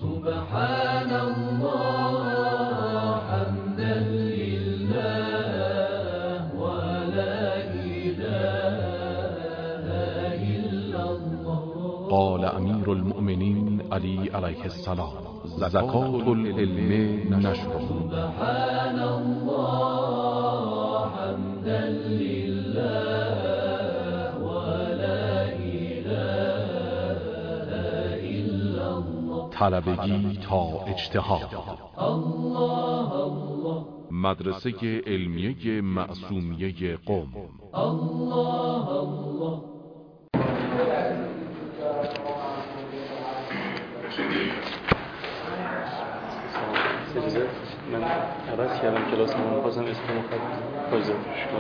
سبحان الله حمدا لله ولا إله إلا الله. قال امیر المؤمنین علی علیه السلام: زکات العلم نشره. سبحان الله حمدا لله ولا إله إلا الله. طلبگی تا اجتهاد. الله الله. مدرسه علمیه معصومیه قم. الله الله. من عوض کردم کلاس من می‌خواستم اسم مخاطب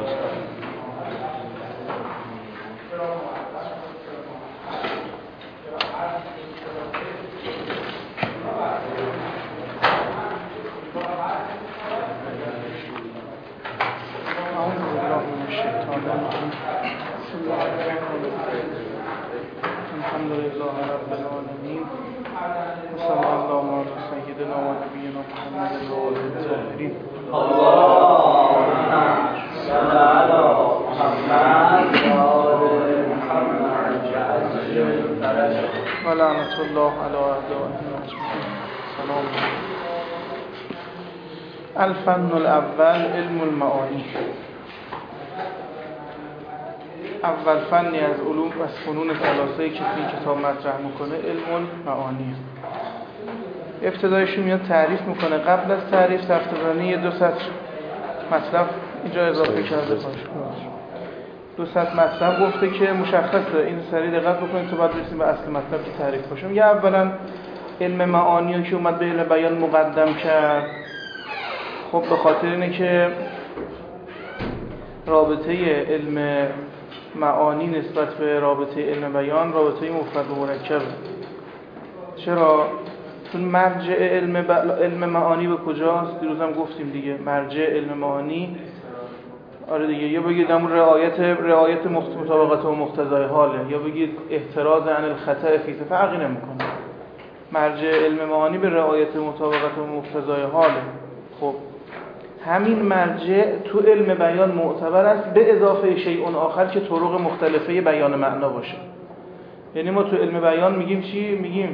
الحمد لله رب العالمین و صلی الله علی سیدنا و نبینا محمد و آله الطاهرین. اللهم صل على محمد و آل محمد وعجل فرجهم و لعنت الله علی اعدائهم اجمعین. سلام. الفن الاول علم المعانی. اول فنی از علوم و فنون ثلاثه که این کتاب مطرح میکنه علم المعانی. ابتدایش میاد تعریف میکنه. قبل از تعریف تفتزنی یه 2 سطر مطلب اینجا اضافه کرده باشه. 2 سطر مطلب گفته که مشخصه، این سریع دقت بکنید تو بعد برسیم به اصل مطلب که تعریف باشم. یه اولا علم معانی که اومد به علم بیان مقدم کرد، خب به خاطر اینه که رابطه علم معانی نسبت به رابطه علم بیان رابطه مفرد و مرکبه. چرا؟ چون مرجع علم معانی به کجاست؟ دیروزم گفتیم دیگه، مرجع علم معانی آره دیگه، یا بگید همون رعایت مطابقت و مقتضای حاله، یا بگید احتراز عن الخطأ فی، فرقی نمیکنه. مرجع علم معانی به رعایت مطابقت و مقتضای حاله. خب همین مرجع تو علم بیان معتبر است، به اضافه شیء آخر که طرق مختلفه بیان معنا باشه. یعنی ما تو علم بیان میگیم چی؟ میگیم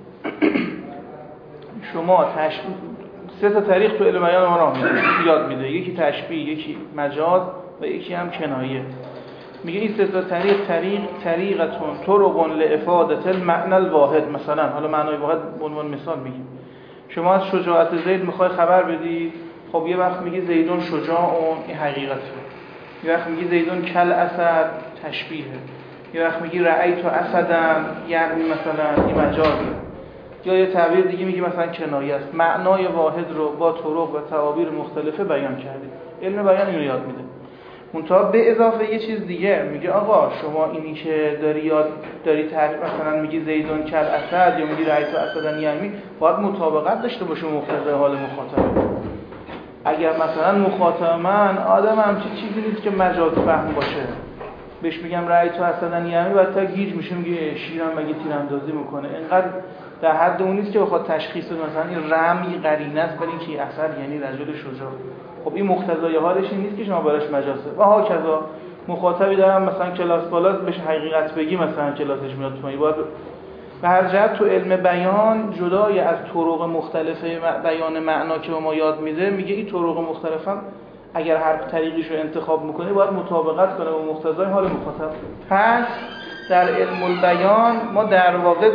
شما 3 تا طریق تو علم بیان ما راه یاد میده، یکی تشبیه، یکی مجاز و یکی هم کنایه. میگه این 3 تا طریقتون طرق لافاده المعنى الواحد. مثلا حالا معنای واحد به عنوان مثال میگیم شما از شجاعت زید میخوای خبر بدی، خب یه وقت میگی زیدون شجاعون، این حقیقته. یه وقت میگی زیدون کل اسد، تشبیهه. یه وقت میگی رأیت اسدن، یعنی مثلا این مجازه. یا یه تعبیر دیگه میگی مثلا کنایه است. معنای واحد رو با طرق و تعابیر مختلفه بیان کردیم. علم بیان اینو یاد میده. منتها به اضافه یه چیز دیگه میگه آقا شما اینی که داری تعریف مثلا میگی زیدون کل اسد یا میگی رأیت اسدن، یعنی باید مطابقت داشته باشه مقتضای حال مخاطب. اگر مثلا مخاطب من آدم همچین چیزی نیست که مجاز فهم باشه، بهش میگم رأی تو اسدن یعنی بعد تا گیج میشه میگه شیرم مگه تیراندازی میکنه، اینقدر در حد اون نیست که بخواد تشخیص بده مثلا این رمی قرینه است برای اینکه اسد یعنی رجل شجاع. خب این مقتضای حالش این نیست که شما براش مجازه. و ها کذا مخاطبی دارم مثلا کلاس بالا بهش حقیقت بگی مثلا کلاسش میاد تو باید به هر جهت تو علم بیان جدای از طرق مختلفه بیان معنا که به ما یاد میده، میگه این طرق مختلفم اگر هر طریقیش رو انتخاب میکنه باید مطابقت کنه با مقتضای حال مخاطب. پس در علم البیان ما در واقع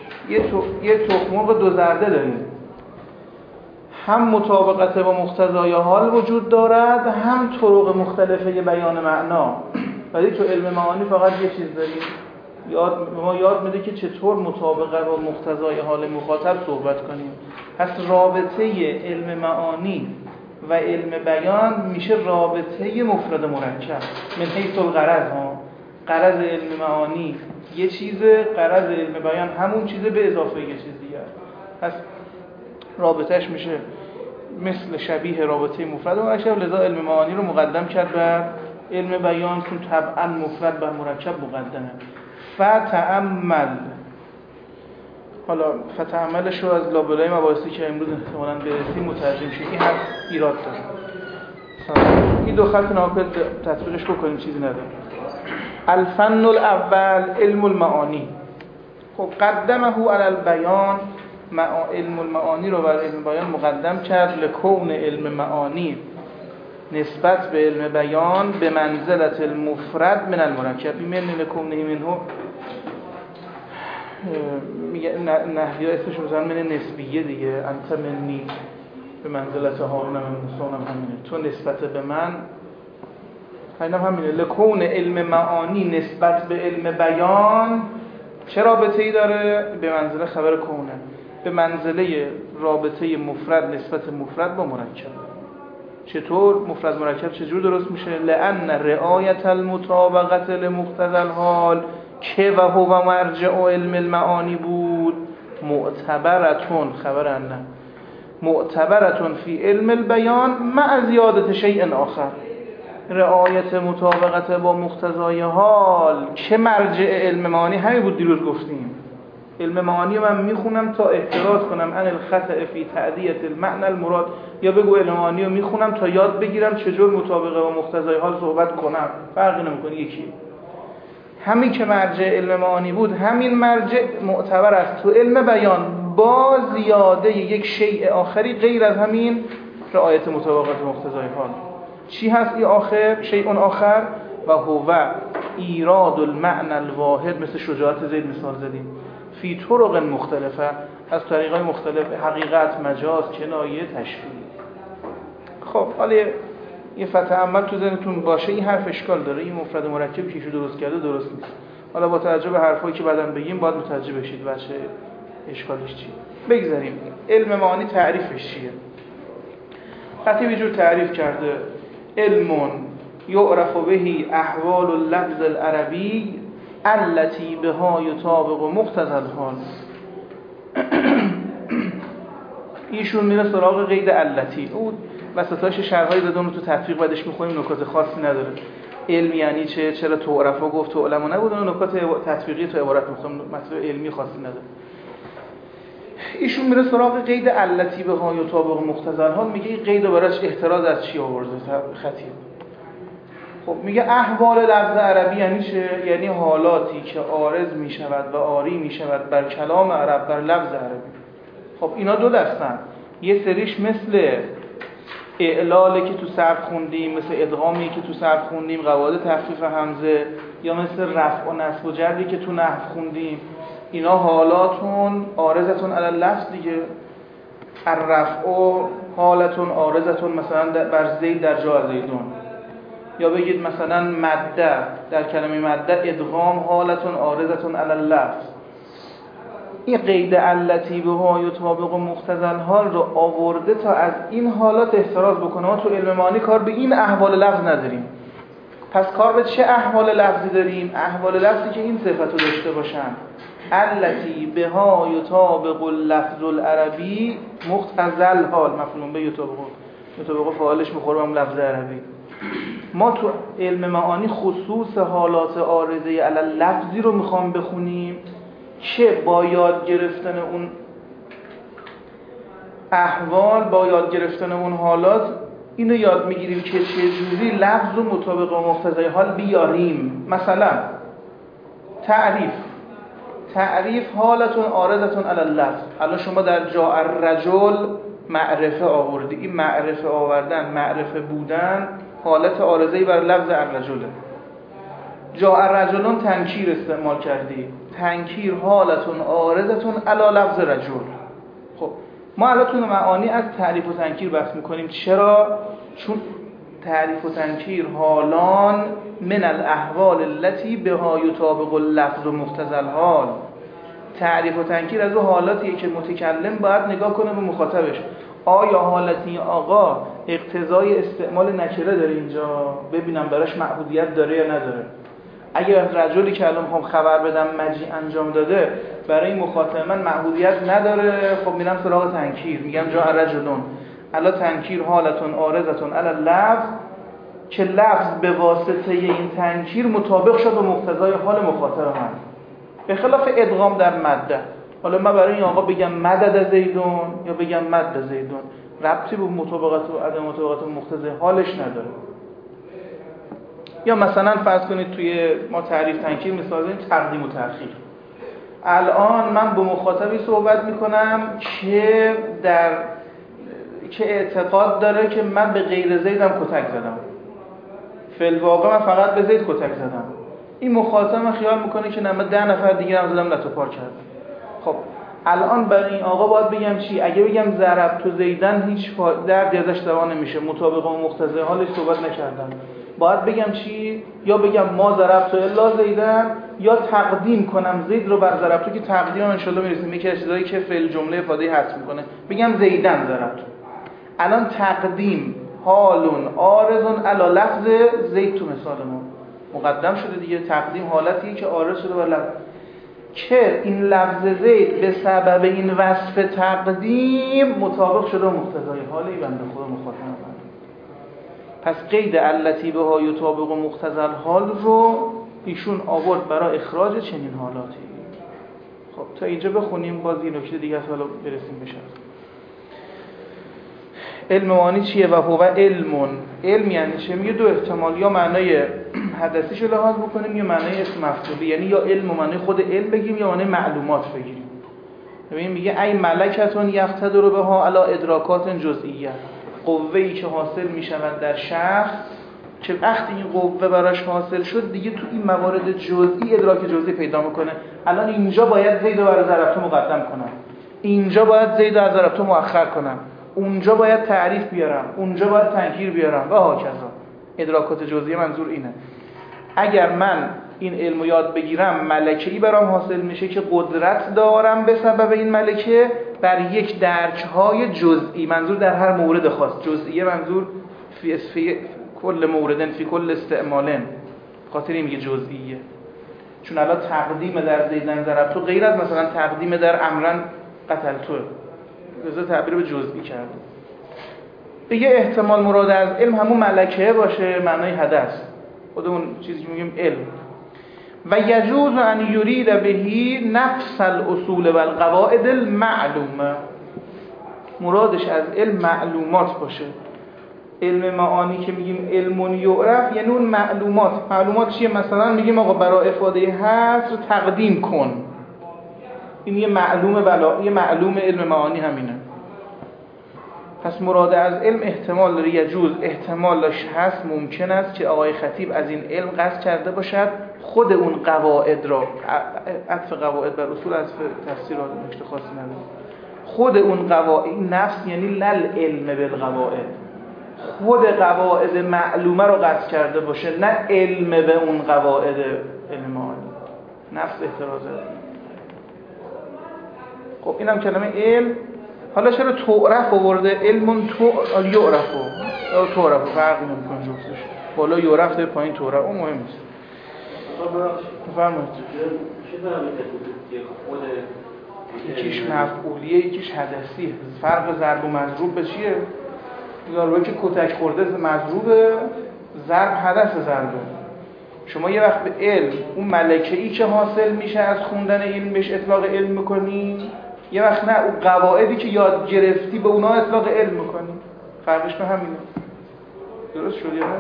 یه تخم‌مرغ 2 زرده داریم، هم مطابقت با مقتضای حال وجود دارد، هم طرق مختلفه بیان معنا. ولی تو علم معانی فقط یه چیز داریم، ما یاد میده که چطور مطابقه با مقتضای حال مخاطب صحبت کنیم. پس رابطه علم معانی و علم بیان میشه رابطه مفرد مرکب من حیث الغرض. غرض علم معانی یه چیزه، غرض علم بیان همون چیزه به اضافه یه چیز دیگه. پس رابطهش میشه مثل شبیه رابطه مفرد و مرکب، لذا علم معانی رو مقدم کرد بر علم بیان چون طبعا مفرد بر مرکب مقدمه. فتأمل. حالا فتعملش رو از لابلای مباحثی که امروز احتمالاً برسیم مترجم شه. این حرف ایراد داره. این دو خط ناقص تطبیقش بکنیم چیزی نداره. الفن الاول علم المعانی. خب قدمه علی البیان، علم المعانی رو بر علم بیان مقدم کرد. لکون علم معانی نسبت به علم بیان به منزلت المفرد من المرکب. من لکونه منه میگه نحوی اسمش رو من نسبیه دیگه. انت منی به منزلت هارون من موسی هم همینه. تو نسبت به من اینم همینه. لکون علم معانی نسبت به علم بیان چه رابطه‌ای داره؟ به منزله خبر کونه، به منزله رابطه مفرد نسبت مفرد با مرکب. چطور مفرد مرکب چجور درست میشه؟ لأن رعایت المطابقت لمقتضى الحال که و هو مرجع علم المعانی بود معتبرتون خبر انه معتبرتون فی علم البیان مع زیادت شیء آخر. رعایت مطابقت با مقتضای حال که مرجع علم معانی همین بود دیروز گفتیم. علم معانی من میخونم تا احتراز کنم عن الخطأ فی تأدیة المعنى المراد، یا بگو علم معانی رو میخونم تا یاد بگیرم چجور مطابقه با مقتضای حال صحبت کنم. فرقی نمیکنه، یکی. همین که مرجع علم معانی بود همین مرجع معتبر است تو علم بیان با زیاده یک شیء آخری غیر از همین رعایت مطابقت مقتضای حال. چی هست این آخر؟ شیء آخر و هو ایراد المعنى الواحد. مثل شجاعت زید مثال زدیم. فی طرق مختلفه، از طریقای مختلف، حقیقت، مجاز، کنایه، تشبیه. خب حالا یه فتعمل تو ذهنتون باشه این حرف اشکال داره. این مفرد مرکبی که ایشون درست کرده درست نیست. حالا با توجه به حرفایی که بعداً بگیم باید متوجه بشید بچه اشکالش چیه. بگذاریم علم معانی تعریفش چیه. خطیب یه جور تعریف کرده: علم یعرف بهی احوال اللفظ العربی التي بها یطابق مقتضى الحال. ایشون میره سراغ قید التی. اون وسطاش شرحایی داده، اون تو تطبیق بعدش میخونیم، نکات خاصی نداره. علم یعنی چه، چرا تعرفا گفت تو علما نبود، اون نکات تطبیقی تو عبارت میخونیم، مطلب علمی خاصی نداره. ایشون میره سراغ قید التی بها یطابق مقتضى الحال. میگه این قید براش احتراز از چی آورده خطیب؟ خب میگه احوال لفظ عربی یعنی چه؟ یعنی حالاتی که عارض میشود و عاری میشود بر کلام عرب، بر لفظ عربی. خب اینا دو دستن. یه سریش مثل اعلاله که تو صرف خوندیم، مثل ادغامی که تو صرف خوندیم، قواعد تخفیف همزه، یا مثل رفع و نصب و جری که تو نحو خوندیم. اینا حالاتون عارضتون علی لفظ دیگه. الرفع حالتون عارضتون مثلا بر زید در جا زیدون، یا بگید مثلا مده در کلمه مده ادغام حالتون عارضتون علی اللفظ. این قید التی بها یطابق مقتضی الحال رو آورده تا از این حالات احتراز بکنه. ما تو علم معانی کار به این احوال لفظ نداریم. پس کار به چه احوال لفظی داریم؟ احوال لفظی که این صفت رو داشته باشن: التی بها یطابق اللفظ العربی مقتضی الحال. مفعول به یطابق فاعلش میخوره به لفظ عربی. ما تو علم معانی خصوص حالات عارضه علی لفظی رو میخوام بخونیم که با یاد گرفتن اون احوال، با یاد گرفتن اون حالات اینو یاد میگیریم که چجوری لفظ رو مطابق با مقتضای حال بیاریم. مثلا تعریف حالتون عارضتون علی اللفظ. الان شما در جاء الرجل معرفه آوردی. این معرفه آوردن، معرفه بودن حالت عارضه‌ای بر لفظ الرجله. جاء الرجلون تنکیر استعمال کردی. تنکیر حالتون عارضتون علی لفظ رجل. خب ما الان تو معانی از تعریف و تنکیر بحث میکنیم. چرا؟ چون تعریف و تنکیر حالان من الاحوال التي بها یطابق اللفظ مقتضی الحال. تعریف و تنکیر از اون حالاتیه که متکلم باید نگاه کنه به مخاطبش. آیا حالتی آقا اقتضای استعمال نکره داره اینجا؟ ببینم براش معبودیت داره یا نداره. اگر از رجلی که الان میخوام خبر بدم مجی انجام داده برای مخاطب من معبودیت نداره، خب میرم سراغ تنکیر، میگم جاء رجلون. الا تنکیر حالتون عارضتون علی لفظ، که لفظ به واسطه این تنکیر مطابق شد با مقتضای حال مخاطب من. به خلاف ادغام در مده. حالا من برای این آقا بگم مدد زیدون یا بگم مد زیدون ربطی به مطابقت و عدم مطابقت مقتضی حالش نداره. یا مثلا فرض کنید توی ما تعریف تنکیر مثال بزنیم تقدیم و تأخیر. الان من با مخاطبی صحبت میکنم که اعتقاد داره که من به غیر زیدم کتک زدم، فی الواقع من فقط به زید کتک زدم. این مخاطب من خیال میکنه که نه من 10 نفر دیگه هم زدم لتو پار کردم. خب الان برای این آقا باید بگم چی؟ اگه بگم ضربت و زیدن هیچ دردی ازش دوا نمیشه، مطابق و مقتضی حالش صحبت نکردم، باید بگم چی؟ یا بگم ما ضربت و الا زیدن، یا تقدیم کنم زید رو بر ضربت، که تقدیم ان شاء الله میرسیم یکی از چیزایی که فعل جمله افاده حذف میکنه، بگم زیدن ضربت. الان تقدیم حالون عارضون علی لفظ زید تو مثال ما مقدم شده دیگه. تقدیم حالتیه که عارض شده بر لفظ، که این لفظ زید به سبب این وصف تقدیم مطابق شده مقتضای حال این بنده خدا مخاطب. پس قید التی بها یطابق مقتضی الحال رو ایشون آورد برای اخراج چنین حالاتی. خب تا اینجا بخونیم، باز این نکته دیگه حالا برسیم بشه. علم معنی چیه؟ و هو علم یعنی چه؟ میگه دو احتمال، یا معنای حدثیش رو لحاظ بکنیم یا معنای اسم مفعولی، یعنی یا علم و معنای خود علم بگیم یا معنای معلومات بگیریم. ببین میگه ای ملکتون یقتدر بها علی ادراکات جزئیه، قوه‌ای که حاصل میشود در شخص که وقتی این قوه براش حاصل شد دیگه تو این موارد جزئی ادراک جزئی پیدا میکنه. الان اینجا باید زید رو برای ضربت مقدم کنم، اینجا باید زید رو از ضربت مؤخر کنم، اونجا باید تعریف بیارم، اونجا باید تنکیر بیارم و هاکذا. ادراکات جزئی منظور اینه. اگر من این علمو یاد بگیرم ملکه‌ای برام حاصل میشه که قدرت دارم به سبب این ملکه بر یک درک‌های جزئی، منظور در هر مورد خاص، جزئیه منظور فی کل موردن فی کل استعمالن، خاطر این میگه جزئیه. چون الان تقدیم در زیدن ضربتو غیر از مثلا تقدیم در امرن قتلتو، لذا تعبیر به جزئی کرده. دیگه احتمال مراد از علم همون ملکه باشه، معنای حدث، خودمون چیزی که میگیم علم. و یجوز ان یرید بهی نفس الاصول و القواعد المعلومه، مرادش از علم معلومات باشه. علم معانی که میگیم علم یعرف یعنی اون معلومات چیه؟ مثلا میگیم آقا برای افاده حصر تقدیم کن، این یه معلوم علم معانی همینه. پس مراد از علم احتمال داره، یجوز احتمالش هست، ممکن است که آقای خطیب از این علم قصد کرده باشد خود اون قواعد را، عطف قواعد بر اصول عطف تفسیر را نکته خاصی نداره، خود اون قواعد، نفس یعنی لل علم بالقواعد، خود قواعد معلومه رو قصد کرده باشه، نه علم به اون قواعد علم معانی. نفس احترازه. خب اینم کلمه علم. حالا چرا تعرف آورده؟ علمون تعرف فرقی نمی‌کنه جفتش، بالا یعرف ده پایین تعرف، اون مهم نیست. بفرمایید. چه فرقی که خود یکیش مفعولیه یکیش حدثیه؟ فرق ضرب و مضروب به چیه؟ ضربه که کتک خورده مضروبه، ضرب حدث ضربه. شما یه وقت به علم اون ملکه‌ای که حاصل میشه از خوندن علم بهش اطلاق علم می‌کنی، یه وقت نه اون قواعدی که یاد گرفتی به اونها اطلاق علم می‌کنی. فرقش به همینه. درست شد یا نه؟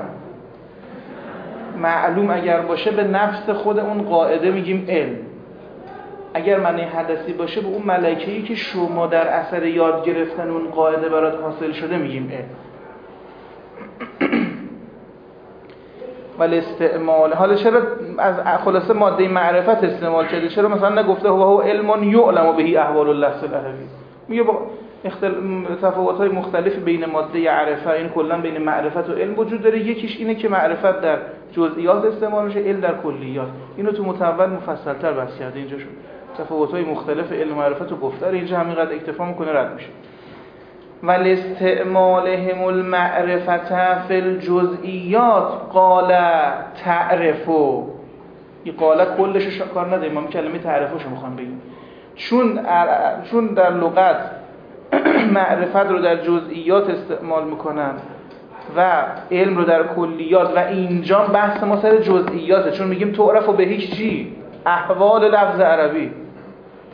معلوم اگر باشه به نفس خود اون قاعده میگیم علم، اگر معنی حدثی باشه به اون ملکه‌ای که شما در اثر یاد گرفتن اون قاعده برات حاصل شده میگیم علم. ولی استعمال، حالا چرا از خلاصه ماده معرفت استعمال کرده؟ چرا مثلا نگفته هو علم یعلم به احوال اللفظ العربی؟ میگه با تفاوت‌های مختلفی بین ماده عرفه، این کلا بین معرفت و علم وجود داره. یکیش اینه که معرفت در جزئیات استعمال میشه، علم در کلیات. اینو تو متول مفصل‌تر بحث کرده اینجا شد. تفاوت‌های مختلف علم و معرفت رو گفته، اینجا همینقدر اکتفا میکنه رد میشه. ولی استعمالهم المعرفت فی الجزئیات قال تعرفو، این قال کلش کار نداره، ما کلمه تعرفوشو میخوام بگیم، چون در لغت معرفت رو در جزئیات استعمال میکنن و علم رو در کلیات، و اینجا بحث ما سر جزئیاته، چون میگیم تعرفو به هیچ چی؟ احوال لفظ عربی،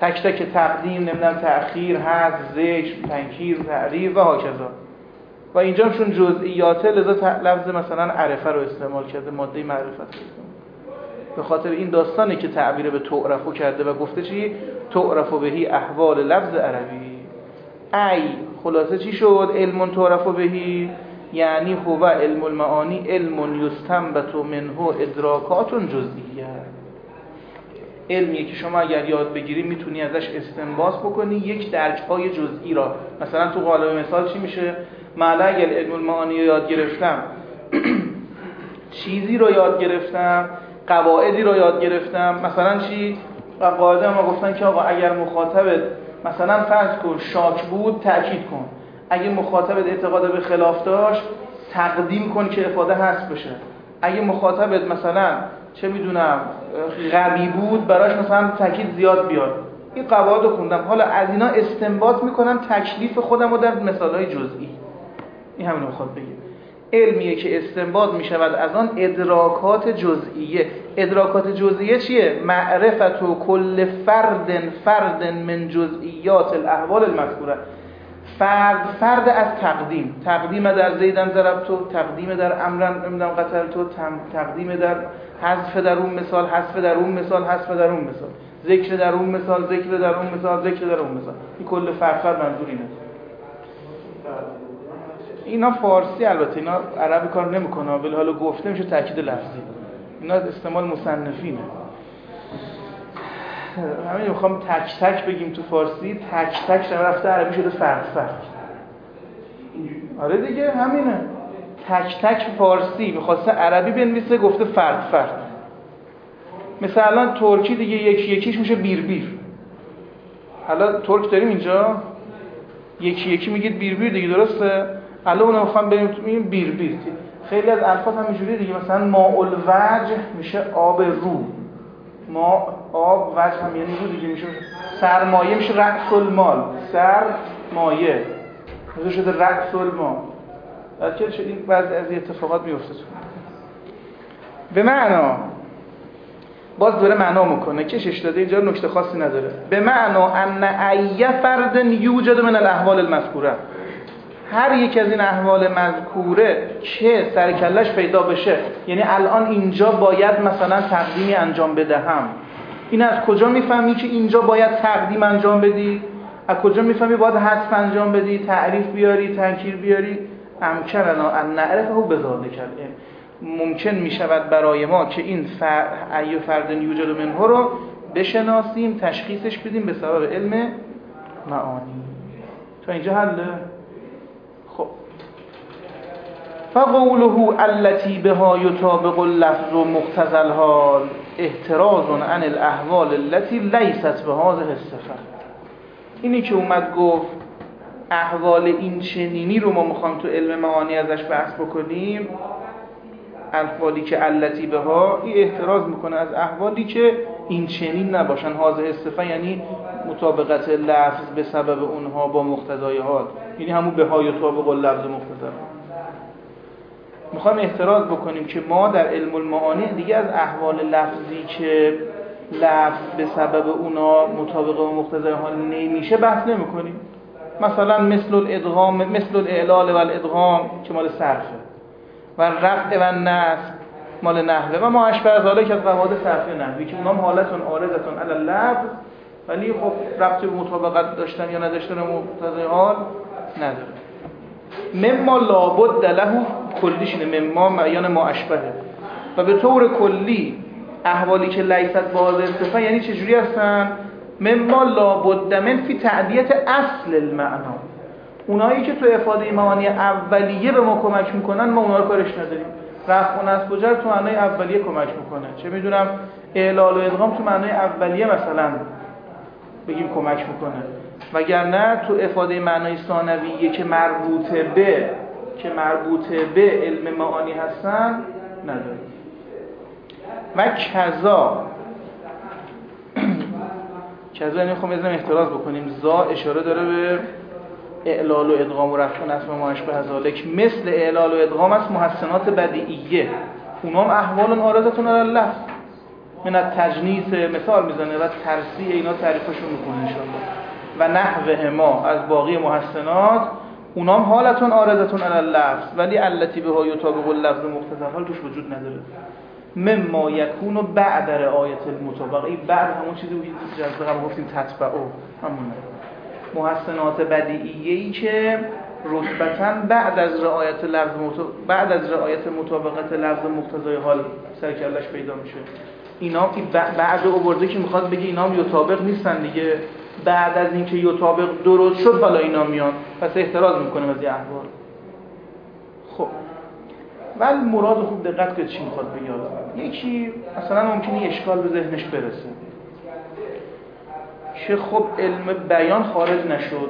تک تک تقدیم، نمیدونم تأخیر، حذف، ذکر، تنکیر، تعریف و هاکذا. و اینجا چون جزئیاته لذا لفظ مثلا عرفه رو استعمال کرده، ماده معرفت رو استعمال. به خاطر این داستانی که تعبیر به تعرفو کرده و گفته چی؟ تعرفو بهی احوال لفظ عربی. ای خلاصه چی شد؟ علم تعرفو بهی یعنی هو علم المعانی علم یستنبط منه ادراکات جزئیه. علمیه که شما اگر یاد بگیری میتونی ازش استنباط بکنی یک درک‌های جزئی را. مثلا تو قالب مثال چی میشه؟ من اگر علم المعانی رو یاد گرفتم چیزی رو یاد گرفتم، قواعدی رو یاد گرفتم. مثلا چی؟ قاعده ما گفتن که آقا اگر مخاطبت مثلا فرض کن شاک بود تأکید کن، اگه مخاطبت اعتقاد به خلاف داشت تقدیم کن که افاده حذف بشه، اگه مخاطبت مثلا چه میدونم غبی بود براش مثلا تاکید زیاد بیاد. این قواعد رو خوندم، حالا از اینا استنباط میکنم تکلیف خودم رو در مثالهای جزئی. این همین رو میخواد بگه. علمیه که استنباط میشود از آن ادراکات جزئیه. ادراکات جزئیه چیه؟ معرفت و کل فرد من جزئیات الاحوال المذکوره. فرد از تقدیم در زیدن ضربتو، تقدیم در امرن نمیدونم قتلتو، تقدیم در حذف در اون مثال، حذف در اون مثال، حذف در اون مثال، ذکر در اون مثال، ذکر در اون مثال، ذکر در اون مثال. این کل فرد منظور اینه. اینا فارسی البته، اینا عربی کار نمیکنه، ولی حالا گفته میشه تاکید لفظی. اینا استعمال مصنفینه. همین میخوام تک تک بگیم تو فارسی، تک تک رفته عربی شده فرد فرد. آره دیگه همینه. تک تک فارسی میخواسته عربی بنویسه گفته فرد فرد. مثلا ترکی دیگه یکی یکیش میشه بیر بیر. حالا ترک داریم اینجا یکی یکی میگید بیر بیر دیگه، درسته؟ حالا اونو میخوام بریم تو این بیر بیر. خیلی از الفاظ هم اینجوریه دیگه، مثلا ماء الوجه میشه آب رو، ما آب وجه هم یعنی رو دیگه میشه. سرمایه میشه رأس المال، سرمایه مثلا شده رأس المال. درکه شد این بعضی از اتفاقات میفته. به معنا باز دوره معنا میکنه، کشش داده اینجا نکته خاصی نداره. به معنا ان ای فرد یوجد من الاحوال المذکوره، هر یک از این احوال مذکوره که سر کلش پیدا بشه، یعنی الان اینجا باید مثلا تقدیمی انجام بدهم، این از کجا میفهمی که اینجا باید تقدیم انجام بدی؟ از کجا میفهمی باید حذف انجام بدی، تعریف بیاری، تنکیر بیاری؟ امکننا ان نعرفه بذالک العلم، ممکن میشود برای ما که این ای فرد یوجد منه رو بشناسیم، تشخیصش بدیم به سبب علم معانی. تا اینجا حله؟ خب فقوله التي بها يطابق اللفظ مقتضى الحال احتراز عن الاحوال التي ليست بهذه الصفه. اینی که اومد گفت احوال این چنینی رو ما میخوایم تو علم معانی ازش بحث بکنیم، احوالی که التی بها، این احتراز میکنه از احوالی که این چنین نباشن. هذه الصفه یعنی مطابقت لفظ به سبب اونها با مقتضای حال، یعنی همون بها یطابق اللفظ مقتضا. میخوایم احتراز بکنیم که ما در علم المعانی دیگه از احوال لفظی که لفظ به سبب اونا مطابق با مقتضای حال نمیشه بحث نمیکنیم. مثلا مثل الادغام، مثل الاعلال و الادغام که مال صرفه، و رفع و نصب مال نحوه، و ما اشبه ذالک از قواعد صرفی نحوی که اونام حالتون عارضتون علی اللفظ، ولی خب ربطی به مطابقت داشتن یا نداشتن مقتضای حال نداره. مما لابد له کلیش اینه، مما معیان ما اشبهه. و به طور کلی احوالی که لیست بهذه الصفه یعنی چجوری هستن؟ مما لابد من فی تعدیت اصل المعنا، اونایی که تو افاده معانی اولیه به ما کمک میکنن ما اونا رو کارش نداریم. رفع و نصب و جر تو معنای اولیه کمک میکنه، چه میدونم اعلال و ادغام تو معنای اولیه مثلا بگیم کمک میکنه، وگرنه تو افاده معنای ثانویه که مربوطه به علم معانی هستن نداریم. و کذا یعنی خب می‌ذاریم احتراز بکنیم، زا اشاره داره به اعلال و ادغام و رفع و نصب و ما اشبه ذالک. مثل اعلال و ادغام است محسنات بدیعیه، اونام احوال عارضتون علی اللفظ. من التجنیس مثال میزنه و ترسیع اینا تعریفشون میکنه انشاءالله و نحوه ما از باقی محسنات اونام حالتون عارضتون علی اللفظ ولی التی بها یطابق اللفظ مقتضی حال توش وجود نداره. مما یکون بعد رعایت المطابقه، این بعد همون چیزی بود که جلسه قبل گفتیم تتبعه همونه محسنات بدیعیه‌ای که رتبتاً بعد از رعایت لفظ بعد از رعایت مطابقت لفظ مقتضای حال سر کلش پیدا میشه. اینا بعد آورده که میخواد بگه اینا هم یطابق نیستن دیگه، بعد از اینکه یطابق درست شد حالا اینا میان، پس احتراز میکنه از این احوال. خب ولی مراد خوب دقت کنید چی میخواد بگه. یکی مثلا ممکنه اشکال به ذهنش برسه که خب علم بیان خارج نشد،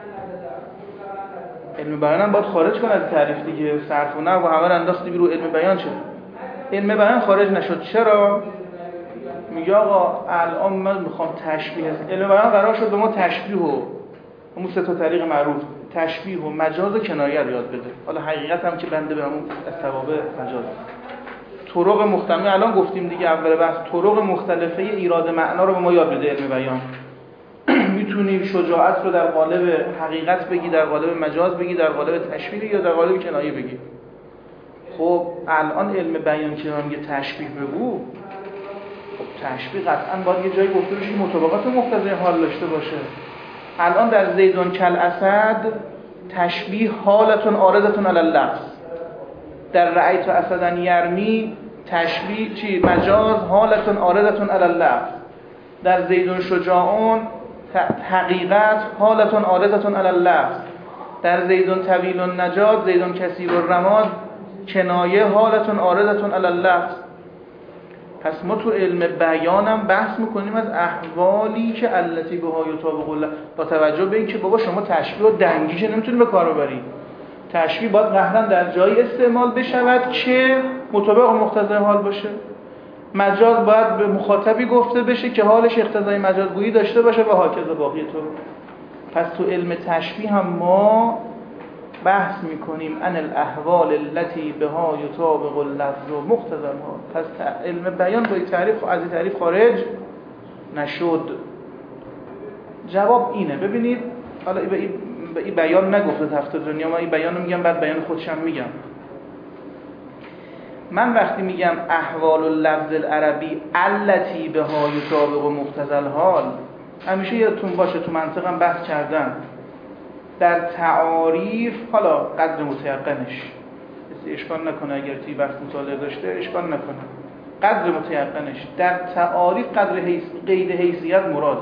علم بیان هم باید خارج کنه از تعریف دیگه، صرف و نحو و همه رو انداختی بیرون، علم بیان چه؟ علم بیان خارج نشد. چرا؟ میگه آقا الان من میخوام تشبیه، علم بیان قرار شد به ما تشبیه و همون سه تا طریق معروف تشبیه و مجاز و کنایه رو یاد بده. حالا حقیقت هم که بنده به همون از ثواب مجاز طرق مختلفه الان گفتیم دیگه اول بحث، طرق مختلفه ایراد معنا رو به ما یاد بده علم بیان. میتونی شجاعت رو در قالب حقیقت بگی، در قالب مجاز بگی، در قالب تشبیه یا در قالب کنایه بگی. خب الان علم بیان که میگه تشبیه بگو، خب تشبیه قطعاً باید یه جایی گفته بشه مطابقت مقتضی حال داشته باشه. الان در زیدون کل اسد تشبیه حالتون عارضتون علی اللفظ، در رأیت اسدن یرمی تشبیه چی؟ مجاز حالتون عارضتون علی اللفظ، در زیدون شجاعون حقیقت حالتون عارضتون علی اللفظ، در زیدون طویل النجات زیدون کثیر الرماد کنایه حالتون عارضتون علی اللفظ. پس ما تو علم بیانم بحث میکنیم از احوالی که التی بها یطابق اللفظ، با توجه به اینکه بابا شما تشبیه و دنگیش نمیتونی به کار ببری، تشبیه باید قهرن در جایی استعمال بشود که مطابق مقتضای حال باشه، مجاز باید به مخاطبی گفته بشه که حالش اقتضای مجازگویی داشته باشه و هاکذا باقی تو. پس تو علم تشبیه هم ما بحث میکنیم ان الاحوال التي بها یطابق اللفظ مقتضی الحال. پس علم بیان با این تعریف از این تعریف خارج نشد. جواب اینه، ببینید حالا به این بیان نگفته تفت دنیا، ما این بیانو میگم بعد بیان خودشم میگم. من وقتی میگم احوال اللفظ العربی التي بها یطابق مقتضی الحال، همیشه یادتون باشه تو منطقم بحث کردم در تعاریف، حالا قدر متیقنش اشکال نکنه، اگر توی بحث مطالعه داشته اشکال نکنه، قدر متیقنش در تعاریف قید حیثیت مراده،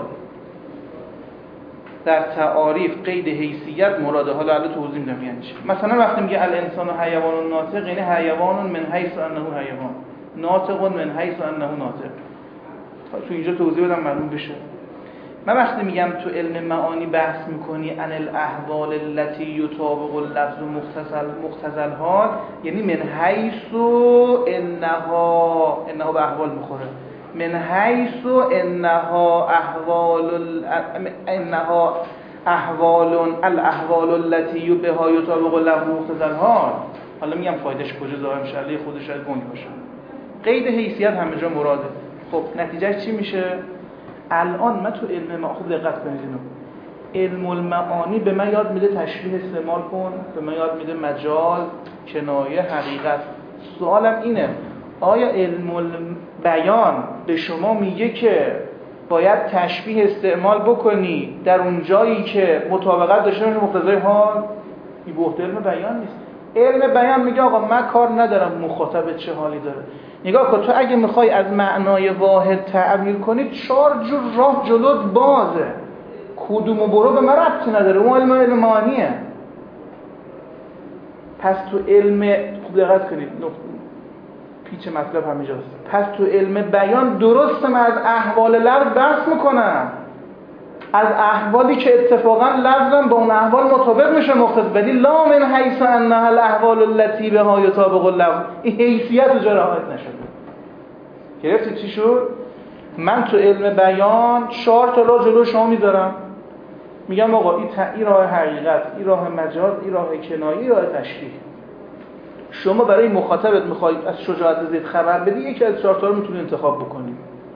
در تعاریف قید حیثیت مراده. حالا الان توضیح میدم یعنی چی. مثلا وقتی میگه الانسان حیوان ناطق، یعنی حیوان من حیث انه حیوان، ناطق من حیث انه ناطق. تو اینجا توضیح بدم معلوم بشه. من وقتی میگم تو علم معانی بحث میکنی ان الاحوال التي یطابق اللفظ مقتضی الحال، یعنی من حیث انها به احوال میخوره، من حیث انها الاحوال التي بها یطابق اللفظ مقتضی الحال. حالا میگم فایدهش کجا ظاهر میشه، علی خودش شاید گنگ باشه. قید حیثیت همه جا مراده. خب نتیجهش چی میشه؟ الان من تو علم معانی، خوب دقت کنید اینو، علم المعانی به من یاد میده تشبیه استعمال کن، به من یاد میده مجاز، کنایه، حقیقت. سوالم اینه آیا علم البیان به شما میگه که باید تشبیه استعمال بکنی در اون جایی که مطابقت داشته باشه مقتضای حال؟ این بحث علم بیان نیست. علم بیان میگه آقا من کار ندارم مخاطب چه حالی داره. نگاه کن، تو اگه میخوای از معنای واحد تعبیر کنی 4 جور راه جلوت بازه، کدومو برو به من ربطی نداره، اون علم معانیه. پس تو علم، خوب دقت کنید پیچ مطلب همینجاست، پس تو علم بیان درسته من از احوال لفظ بحث میکنم، از احوالی که اتفاقا لفظم با اون احوال مطابق میشه مقتضی، ولی لا من حیث انها الاحوال التي بها یطابق اللفظ. این حیثیت اونجا رعایت نشده. گرفتی چی شد؟ من تو علم بیان 4 تا راه جلو شما میذارم، میگم آقا این راه حقیقت، این راه مجاز، این راه کنایه، این راه تشبیه. شما برای مخاطبت میخوای از شجاعت زید خبر بدی، یکی از 4 تا رو میتونی انتخاب بکنی.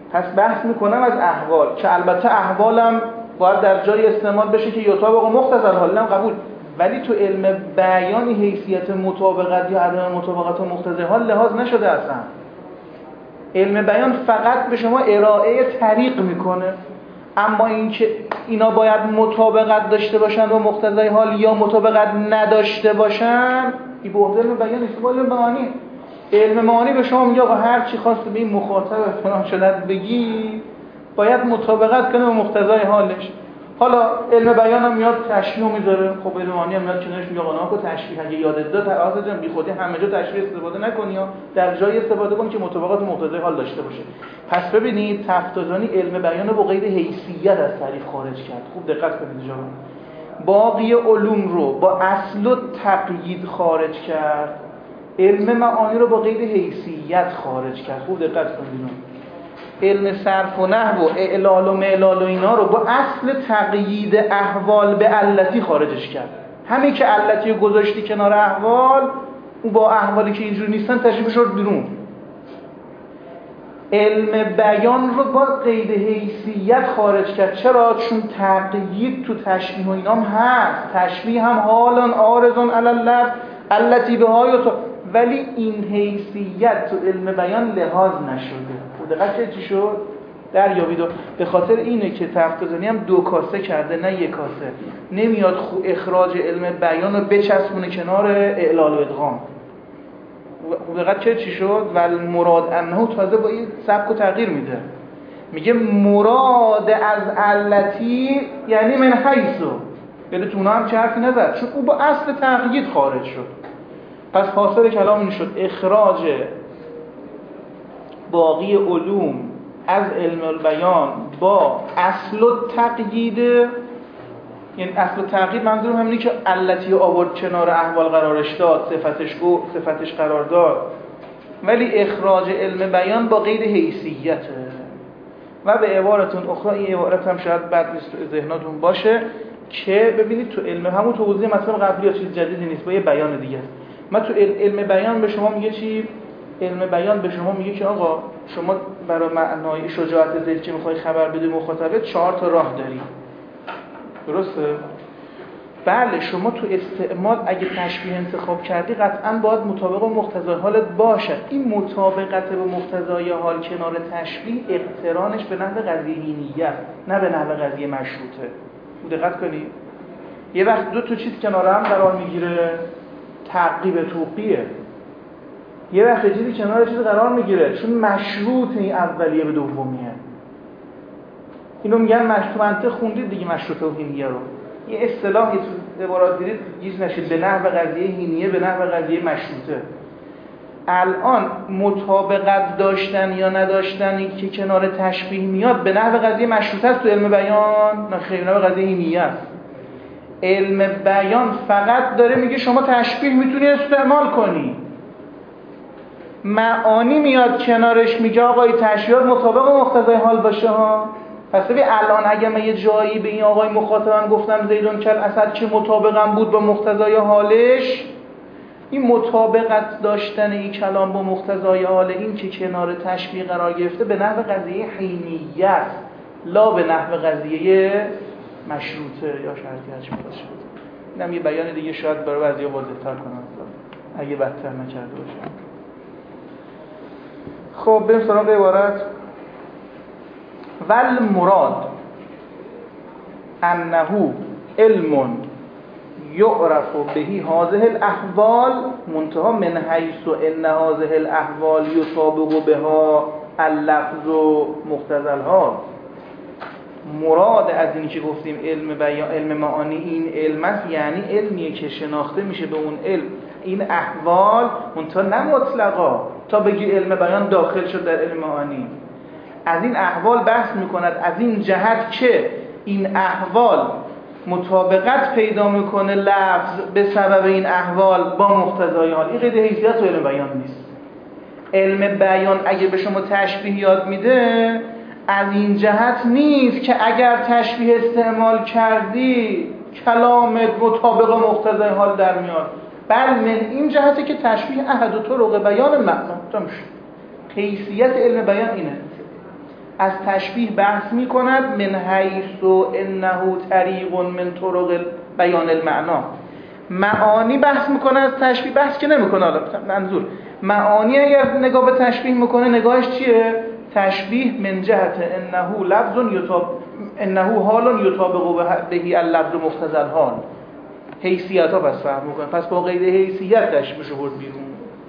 پس بحث میکنم از احوال که البته احوالم باید در جای استعمال بشه که یطابق مقتضی الحال، قبول، ولی تو علم بیانی حیثیت مطابقت یا عدم مطابقت و مقتضی حال لحاظ نشده اصلا. علم بیان فقط به شما ارائه طریق میکنه، اما اینکه اینا باید مطابقت داشته باشن با مقتضی حال یا مطابقت نداشته باشن، این به علم بیان نیست، علم معانی. علم معانی به شما میگه آقا هر چی خواست به این مخاطب فلان شده بگی باید مطابقت کنه با مقتضی حالش. حالا علم بیان هم میاد تشبیه میذاره، خب علم معانی هم میاد کنارش میگه آقا تشبیه اگه یادت داد آزاد جان بی خودی همه جا تشبیه استفاده نکنی یا در جای استفاده کن که مطابقت مقتضی حال داشته باشه. پس ببینید تفتازانی علم بیان رو با قید حیثیت از تعریف خارج کرد. خوب دقت کنید اینجا. باقی علوم رو با اصل و تقیید خارج کرد، علم معانی رو با قید حیثیت خارج کرد. خوب دقت کنید. علم صرف و نحو و اعلال و معلال و اینا رو با اصل تقیید احوال به علتی خارجش کرد. همین که علتی رو گذاشتی کنار احوال، اون با احوالی که اینجور نیستن تشریفش رو بیرون. علم بیان رو با قید حیثیت خارج کرد. چرا؟ چون تقیید تو تشبیه و اینام هست. تشبیه هم حالان آرزون علی اللفظ علتی به های تو، ولی این حیثیت تو علم بیان لحاظ نشده. دقیقا چی شد؟ دریابید. به خاطر اینه که تفتازانی هم 2 کاسه کرده نه 1 کاسه. نمیاد اخراج علم بیان رو بچسبونه کنار اعلال و ادغام. دقیقا چی شد؟ والمراد انه تازه با این سبک و تغییر میده. میگه مراد از علتی یعنی من حیثو. یادتون هم چه حرفی نزد، چون او با اصل تقیید خارج شد. پس حاصل کلام این شد اخراج باقی علوم از علم البیان با اصل و تقیید. یعنی اصل و تقیید منظورم همینه که علتی آورد کنار احوال قرارش داد، صفتش قرار داد، ولی اخراج علم بیان با قید حیثیته. و به عبارتون اخرى، این عبارت هم شاید بد نیست ذهناتون باشه که ببینید تو علم همون توضیح مثلا قبلی یا چیز جدیدی نیست، با یه بیان دیگه است. من تو علم بیان به شما میگه چی؟ علم بیان به شما میگه که آقا شما برای معنای شجاعت ذهن که میخوای خبر بدی مخاطبه 4 تا راه داری. درسته؟ بله، شما تو استعمال اگه تشبیه انتخاب کردی قطعاً باید مطابق مقتضای حالت باشه. این مطابقت به مقتضای حال کنار تشبیه اقترانش به نحو قضیه‌ایه نه به نحو قضیه مشروطه. دقت کنید. یه وقت 2 تا چیز کنار هم قرار میگیره، تعقیب توقیه. یه وقت چیزی کنار چیز قرار میگیره چون مشروط این اولیه به دومیه. اینو میگن منطق خوندید دیگه، مشروطه و هینیه رو. یه اصطلاحی تو عبارات دیدید گیج نشید، به نحو قضیه هینیه به نحو قضیه مشروطه. الان مطابقت داشتن یا نداشتنی که کنار تشبیه میاد به نحو قضیه مشروطه است تو علم بیان، نه خیر، نحو قضیه هینیه است. علم بیان فقط داره میگه شما تشبیه میتونی استعمال کنی. معانی میاد کنارش میگه آقای تشبیه مطابق مقتضای حال باشه ها. پس ببین الان اگه من یه جایی به این آقای مخاطبم گفتم زیدون کل اسد چه مطابقم بود با مقتضای حالش، این مطابقت داشتن این کلام با مقتضای حال این که کنار تشبیه قرار گرفته به نحو قضیه حینیه است، لا به نحو قضیه مشروطه یا شرطی هرچی باشه. اینم یه بیان دیگه شاید برای بعضیا واضح‌تر کنم اگه بدتر نکرده باشم. خب بریم سراغ عبارت. والمراد انه علم یعرف بهی هذه الاحوال منتها من حیث ان هذه الاحوال یطابق بها اللفظ و مقتضی الحال. مراد از این که گفتیم علم بیان، علم معانی این علم است، یعنی علمیه که شناخته میشه به اون علم این احوال منتها نه مطلقا تا بگی علم بیان داخل شد در علم معانی. از این احوال بحث میکند از این جهت که این احوال مطابقت پیدا میکنه لفظ به سبب این احوال با مقتضای حال. این قید حیثیت و علم بیان نیست. علم بیان اگه به شما تشبیه یاد میده از این جهت نیست که اگر تشبیه استعمال کردی کلامت مطابق مقتضای حال در میاد، بل من این جهته که تشبیه احد و طرق بیان معنا. حیثیت علم بیان اینه. از تشبیه بحث میکند من حیث انه طریق من طرق بیان المعنا. معانی بحث میکنه، از تشبیه بحث که نمیکنه. حالا منظور معانی اگر نگاه به تشبیه میکنه نگاهش چیه؟ تشبیه من جهت انه لفظ انه حال یطابق بهی اللفظ مقتضی الحال. حیثیت ها بس فهم میکنه. پس با قید حیثیت تشبیهشو برد بیرون.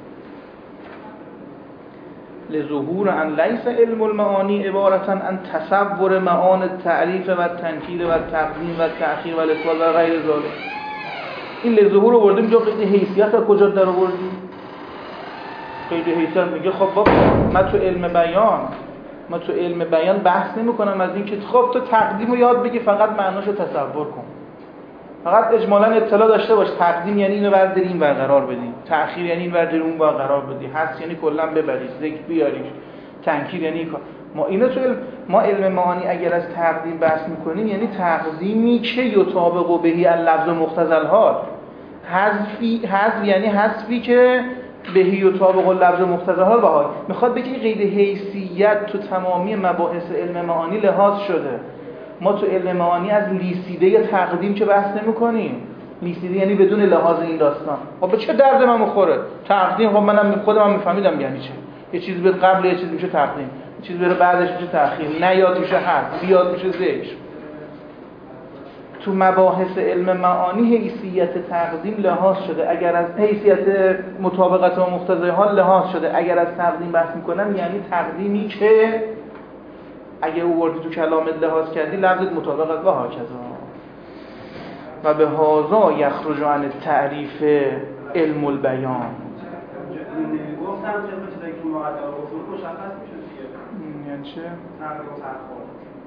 لظهور ان لیس علم المعانی عبارتا عن تصور معانی التعریف و تنکیر و تقدیم و تأخیر و الاثبات و غیر ذلک. این لظهور رو بردیم جا قید حیثیت رو کجا در آوردیم؟ قید حیثیت میگه خب بابا من تو علم بیان بحث نمی‌کنم از این که خب تو تقدیم رو یاد بگی فقط معناشو تصور کن. فقط اجمالاً اطلاع داشته باش تقدیم یعنی اینو برداری این ور قرار بدی، تأخیر یعنی این برداری اون ور قرار بدی، حذف یعنی کلاً ببری، ذکر بیاری، تنکیر یعنی ما علم معانی اگر از تقدیم بحث می‌کنیم یعنی تقدیمی که یطابق بهی اللفظ مقتضی الحال. حذف یعنی حذفی که بهی یطابق اللفظ مقتضی الحال بهایی. میخواد بگه قید حیثیت تو تمامی مباحث علم معانی لحاظ شده. ما تو علم معانی از لیسیده تقدیم که بحث نمی‌کنیم. لیسیده یعنی بدون لحاظ این داستان. خب به چه درد من می‌خوره؟ تقدیم خب خودم می‌فهمیدم یعنی چه. یه چیزی به قبل یه چیزی میشه تقدیم، یه چیزی بره بعدش میشه تأخیر، نیاد میشه حذف، بیاد میشه ذکر. تو مباحث علم معانی حیثیت تقدیم لحاظ شده. اگر از حیثیت مطابقت و مقتضی حال لحاظ شده. اگر از تقدیم بحث می‌کنم یعنی تقدیمی که اگه اووردی تو کلامت لحاظ کردی لفظت مطابقت با هاکذا. و به هذا یخرج عن تعریف علم البیان. گفتم که چیزایی که معدل اصول مشخص میشه دیگه. یعنی چه؟ تقدیم و تأخیر.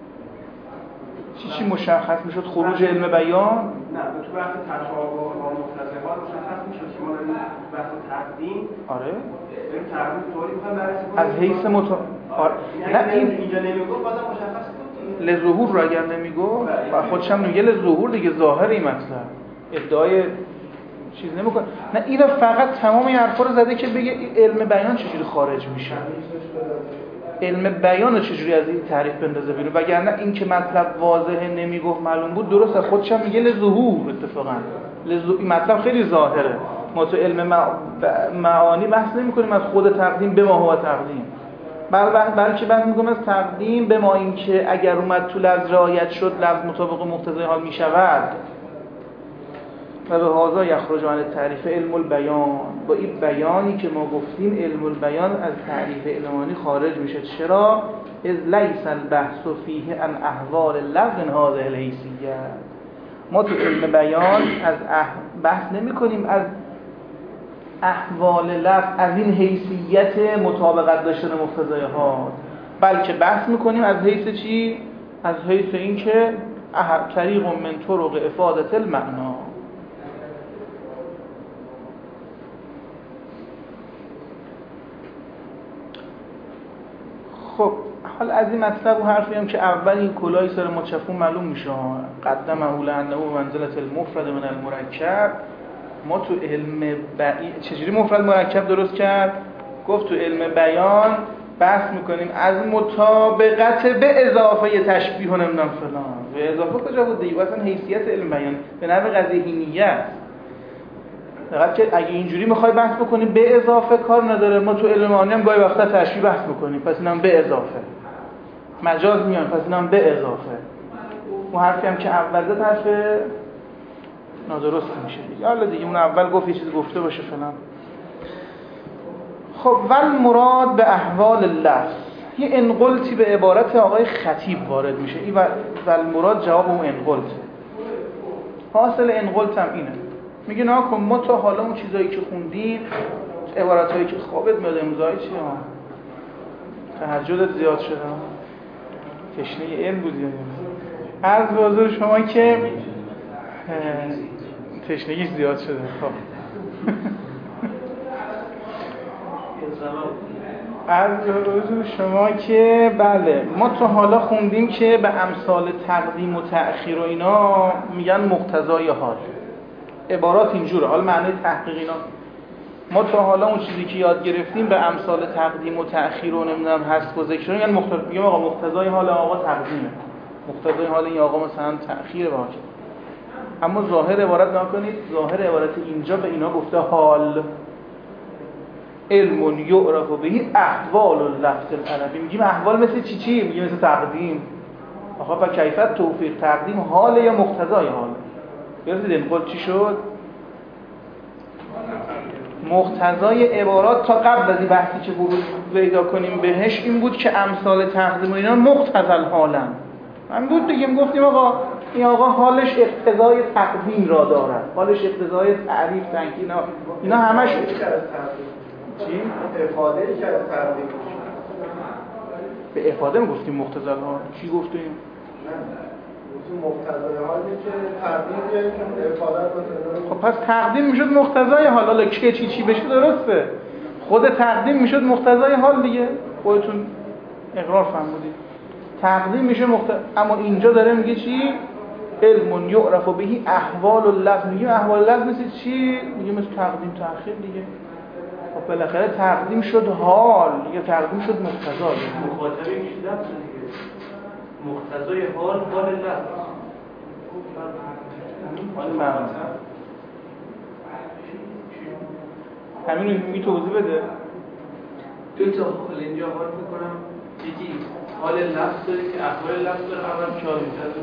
چی مشخص میشد؟ خروج علم بیان؟ نه تو بحث تشابه با مختصرها مشخص میشد که ما داریم بحث تقدیم. آره داریم تقدیم طوری می‌خوایم بررسی کنیم از حیث آره. نه این اینجا نمیگفت بازم مشخص بود. لظهور رو اگر نمیگفت و خودش هم میگه لظهور دیگه ظاهر این مطلب ادعای چیز نمیکنه. نه اینو فقط تمام این حرفا رو زده که بگه علم بیان چجوری خارج میشه، علم بیان رو چجوری از این تعریف بندازه بیرون. وگرنه این که مطلب واضحه نمیگفت معلوم بود درسته. خودش هم میگه لظهور. اتفاقا این مطلب خیلی ظاهره. ما تو علم معانی بحث نمی‌کنیم از خود تقدیم به ما هو تقدیم، بلکه بحث می‌کنیم از تقدیم به ما این که اگر اومد تو لفظ رعایت شد لفظ مطابق مقتضی حال میشود. و به هذا یخرج عن تعریف علم البیان. با این بیانی که ما گفتیم علم البیان از تعریف علمانی خارج میشه. چرا؟ اذ لیس البحث فیه عن احوال اللفظ هذه الحیثیه. ما تو علم بیان از بحث نمی‌کنیم از احوال لفظ از این حیثیت مطابقت داشتن مقتضیات، بلکه بحث می‌کنیم از حیث چی؟ از حیث این که طریق من طرق افاده المعنا. خب حالا از این مطلب و حرفی هم که اول این کلاه سر متشفون معلوم میشه. قدم اول انه منزلت المفرد من المرکب. ما تو علم چجوری مفرد مرکب درست کرد؟ گفت تو علم بیان بحث میکنیم از مطابقت به اضافه تشبیه و نمیدونم فلان. به اضافه کجا بود دیگه؟ اصلا حیثیت علم بیان به نحو قضیه‌نیه است. فقط که اگه اینجوری میخوای بحث بکنیم به اضافه کار نداره. ما تو علم معانی هم گاهی وقتا تشبیه بحث میکنیم، پس اینم به اضافه. مجاز میان، پس اینم به اضافه. اون حرفی هم که اول زد حرف نادرست میشه دیگه. حالا دیگه اون اول گفت یه چیز گفته باشه فلان. خب ول مراد به احوال اللفظ. یه انقلتی به عبارت آقای خطیب وارد میشه. این ول مراد جواب اون انقلت. حاصل انقلت هم اینه. میگه ناکن ما تا حالا اون چیزایی که خوندیم، عبارتایی که خوابت میاد امضای چیه ها؟ تهجدت زیاد شده ها؟ تشنه علم بود یا عرض به حضور شما که تشنگیش زیاد شده. خب عرض به حضور شما که بله ما تا حالا خوندیم که به امثال تقدیم و تأخیر و اینا میگن مقتضای حال. عبارات اینجوره. حالا معنی تحقیق اینا ما تا حالا اون چیزی که یاد گرفتیم به امثال تقدیم و تأخیر و نمیدونم حذف و ذکر، یعنی میگم آقا مقتضای حال آقا تقدیمه، مقتضای حال این آقا مثلا تأخیر باشه. اما ظاهر عبارت نکنید، ظاهر عبارت اینجا به اینا گفته حال. علم یعرف بهی احوال اللفظ العربی. میگیم احوال مثل چی؟ میگیم مثل تقدیم. آخه فکیفیت توفیق تقدیم حال یا مقتضای حال؟ یادتون انقل چی شد؟ مقتضای عبارات تا قبل از این بحثی که ورود پیدا کنیم بهش این بود که امثال تقدیم و اینا مقتضل حالن. من بود دیگه گفتیم آقا این آقا حالش اقتضای تقدیم را دارد، حالش اقتضای تعریف تنکین، اینا همش چی؟ افاده که از تقدیم به افاده میگفتیم مقتضل حال. چی گفتیم؟ گفتیم مقتضای حالی که تقدیم بیاییم که افادت مثلا. خب پس تقدیم میشد مقتضای حال. حالا که چی بشه درسته، خود تقدیم میشد مقتضای حال دیگه، خودتون اقرار فرمودید. تقدیم میشه اما اینجا داره میگه چی؟ علم یعرف بهی احوال اللفظ. میگیم احوال اللفظ مثل چی؟ میگیم مثل تقدیم تأخیر دیگه. خب بالاخره تقدیم شد حال یا تقدیم شد مقتضا. مخاطب میشه لفظ دیگه، مقتضای حال لفظ. همین رو توضیح بده. تو تا حال اینجا حال میکنم دیگه حال لفظ داره که احوال لفظ داره. اول چهار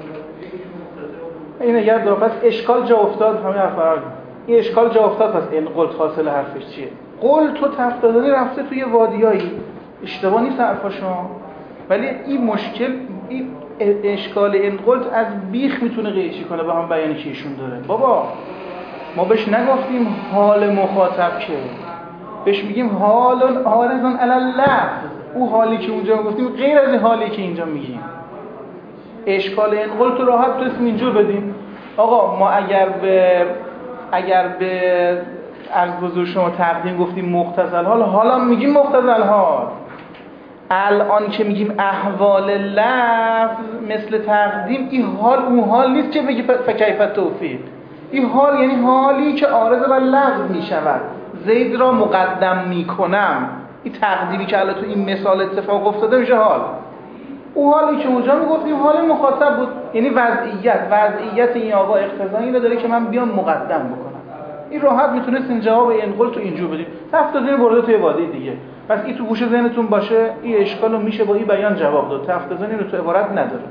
این اگر دو پس اشکال جا افتاد همین حرف این اشکال جا افتاد. پس این قلت حاصل حرفش چیه؟ قلت و تفتادانی رفته توی وادیایی، اشتباه نیست حرفاشون، ولی این مشکل این اشکال این قلت از بیخ میتونه قیچی کنه به هم بیانی که ایشون داره. بابا ما بهش نگفتیم حال مخاطب که، بهش میگیم حال عارض علی اللفظ. او حالی که اونجا گفتیم غیر از این حالی که اینجا میگیم. اشکال این قلت رو راحت توسیم اینجا بدیم. آقا ما اگر به از بزرگ شما تقدیم گفتیم مقتضل حال، حالا میگیم مقتضل حال. الان که میگیم احوال لفظ مثل تقدیم، این حال اون حال نیست که بگی فکیفیت توفیق. این حال یعنی حالی که عارض بر لفظ میشود. زید را مقدم میکنم. این تقدیمی که الان تو این مثال اتفاق افتاده میشه حال. اون حالی که اونجا میگفتیم حال مخاطب بود، یعنی وضعیت این آقا اقتضایی اینو داره که من بیام مقدم بکنم. این راحت میتونستین جواب این قول تو اینجور بدیم. تفتازین برده توی وادی دیگه. پس این تو گوش ذهنتون باشه، این اشکالو میشه با این بیان جواب داد. تفتازین رو تو عبارت نداره.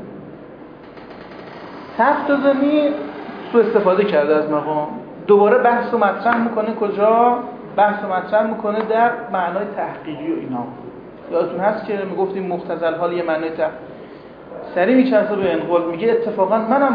تفتازینی سو استفاده کرده از مقام. دوباره بحث و مطرح میکنه کجا؟ بحث و مطرح میکنه در معنای تحقیقی و اینا. یادتون هست که میگفتیم مقتضل حال یه معنای سری میچسبه به انقول. میگه اتفاقا منم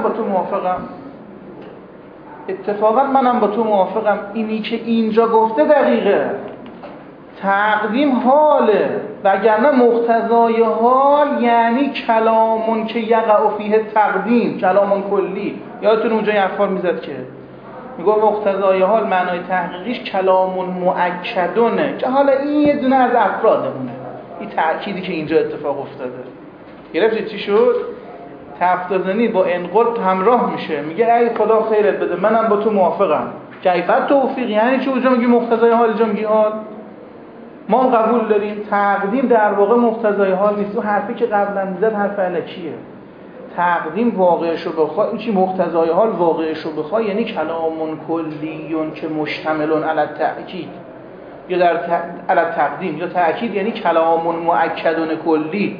با تو موافقم. اینی که اینجا گفته دقیقه. تقدیم حاله، وگرنه مقتضای حال یعنی کلامون که یقع فیه تقدیم، کلامون کلی. یادتون اونجا یه افعال میزد که میگه مقتضای حال معنای تحقیقیش کلامون مؤکدونه، که حالا این یه دونه از افرادمونه. این تأکیدی که اینجا اتفاق افتاده. گرفتید چی شد؟ تفتازنی با انقل همراه میشه، میگه ای خدا خیرت بده منم با تو موافقم. کیفیت توفیق یعنی چی؟ اونجا میگی مقتضای حال، اینجا میگی حال. ما هم قبول داریم تقدیم در واقع مقتضای حال نیست. اون حرفی که قبلا میزد حرف الکیه. تقدیم واقعشو بخواه، این چی مقتضای حال واقعشو بخواه یعنی کلامون کلیون که مشتملون علی التأکید، یا در علی تقدیم، یا تأکید یعنی کلامون مؤکدون کلی.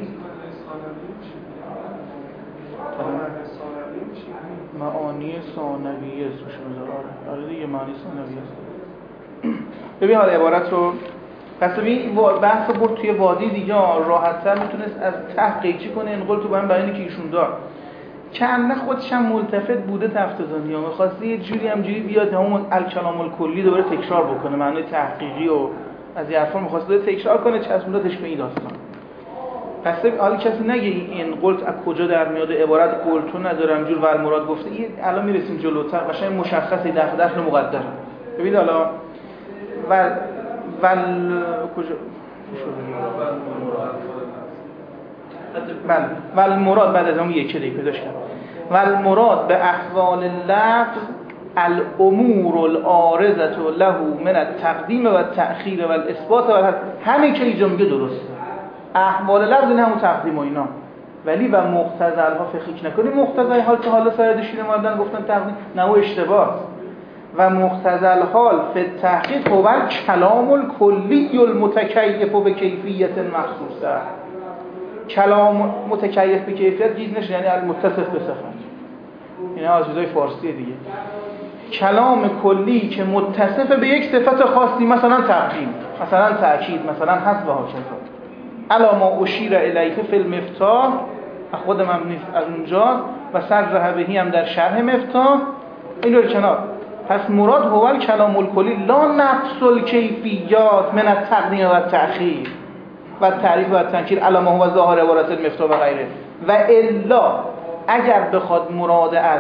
معانی ثانویه اسمش بذار. آره دیگه معانی ثانویه است. ببین حالا عبارت رو پس ببین بحث برد توی وادی دیگه راحت‌تر میتونست از ته قیچی کنه. انقل تو باید بیانی که ایشون دار کنه خودش هم ملتفت بوده تفتازانی ها میخواسته یه جوری همجوری بیاد همون الکلام الکلی دوباره تکرار بکنه، معنی تحقیقی و از این حرفا میخواسته تکرار کنه، چسبوندش به این داستان. پس حالا کسی نگه این قلت از کجا در میاد، عبارت قلتو نداره همجور ور مراد گفته. این الان میرسیم جلوتر قشنگ مشخصه دخل مقدر. ببینید حالا کجا و المراد بعد از اون یکی دیگه پیداش کرد. و المراد به احوال لفظ الامور العارضه له من التقدیم و التأخیر و الاثبات و همین که اینجا میگه درسته. احوال لفظ نه همون تقدیم و اینا، ولی و مقتضی ها فقهی نکنی. مقتضی حال که حالا سردشین مردن گفتن تقدیم نه و اشتباه. و مقتضی الحال فی التحقیق هو کلام الکلی المتکیف به کیفیت مخصوصه. کلام متکیف به کیفیت گیز نشه، یعنی المتصف به صفت. این از چیزای فارسی دیگه. کلام کلی که متصف به یک صفت خاصی، مثلا تقدیم، مثلا تأکید، مثلا حذف و هاکذا. الا ما اشیر الیه فی المفتاح، خود مبنی از اونجا و صرح بهی هم در شرح مفتاح. این رو کنار. پس مراد هو کلام الکلی لا نفس الکیفیات من التقدیم و التأخیر و تعریف و تنکیر علامه هو ظاهر عبارت المفتاح و غیره. و الا اگر بخواد مراد از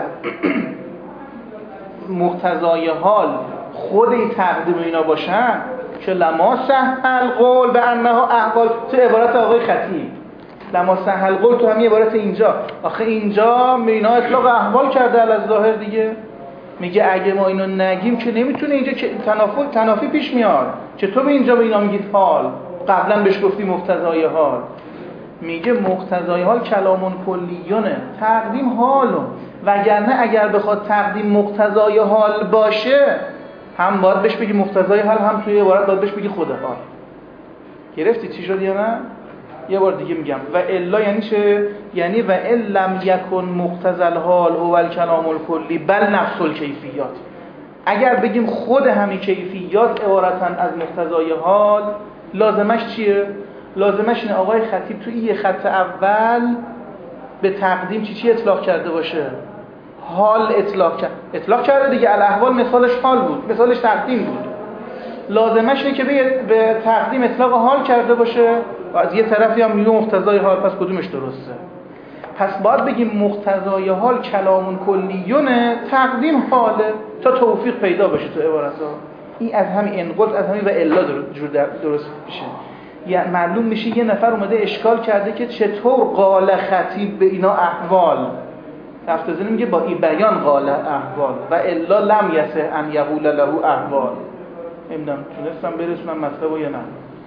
مقتضای حال خود این تقدیم اینا باشن که لما سهل قول به انها احوال، تو عبارت آقای خطیب لما سهل قول تو همین عبارت اینجا، آخه اینجا اینا اطلاق احوال کرده علی ظاهر دیگه. میگه اگه ما اینو نگیم که نمیتونه اینجا تنافی پیش میاد. چطور به اینجا به اینا میگید حال؟ قبلا بهش گفتی مقتضای حال. میگه مقتضای حال کلامون کلیونه، تقدیم حالون، وگرنه اگر بخواد تقدیم مقتضای حال باشه هم باید بهش بگی مقتضای حال، هم توی عبارت باید بهش بگی خود حال. گرفتی چی شد یا نه؟ یه بار دیگه میگم و الا یعنی چه؟ یعنی و ان لم یکن مقتضی الحال هو الکلام الکلی بل نفس الکیفیات. اگر بگیم خود همین کیفیات عبارتن از مقتضای حال، لازمش چیه؟ لازمش اینه آقای خطیب تو این خط اول به تقدیم چی اطلاق کرده باشه؟ حال اطلاق کرده دیگه. الاحوال مثالش حال بود، مثالش تقدیم بود. لازمش اینه که به تقدیم اطلاق حال کرده باشه و از یه طرفی هم میگه مقتضای حال. پس کدومش درسته؟ پس باید بگیم مقتضای حال کلامون کلیونه، تقدیم حاله، تا توفیق پیدا بشه تو عبارت‌ها. این از همین انقض، از همین و الا درست میشه. یعنی معلوم میشه یه نفر اومده اشکال کرده که چطور قال خطیب به اینا احوال. تفتزنی میگه با این بیان قال احوال و الا لم یسه ان یقول له احوال. نمیدونم تونستم برسونم مطلب یا نه.